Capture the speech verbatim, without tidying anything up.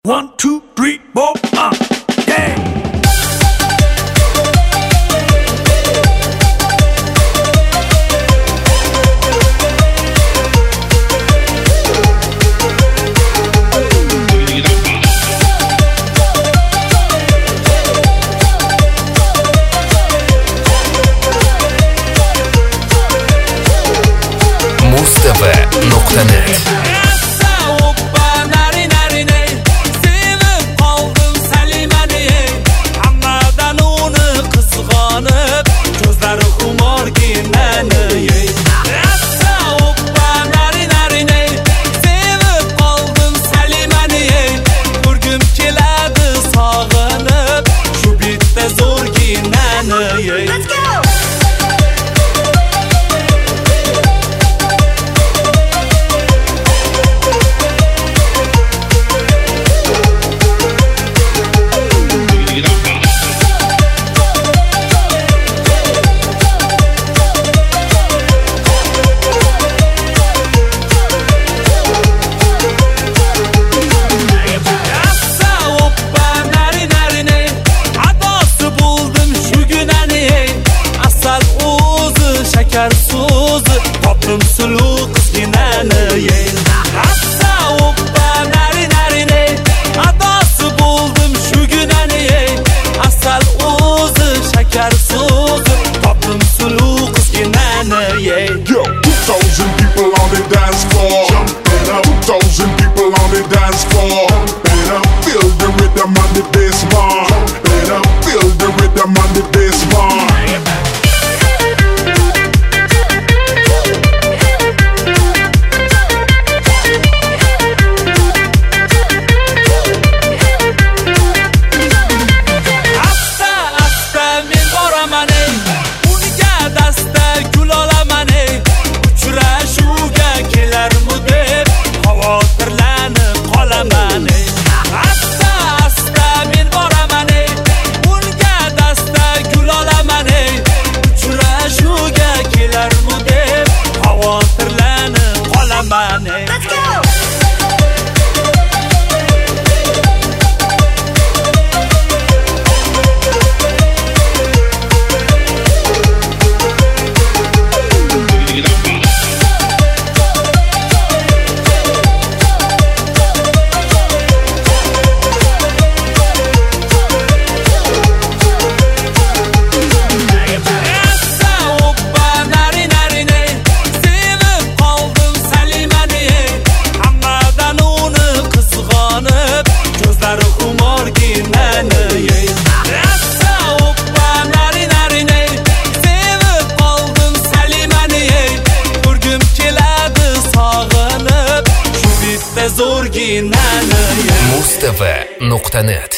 One, two, three, four, uh, yeah. mustv nuqta net. Let's go! So'zi topdim suluv qizginani yey hassa o'ppa nari narini adosi bo'ldim shugunani yey asal o'zi shakar so'zi topdim suluv qizginani yey. Yo, two thousand people on the dance floor, jumping up. two thousand people on the dance floor, jumping up. Feel the rhythm on the bass bar, jumping up. Feel the rhythm on the bass bar. Let's go! mustv nuqta net.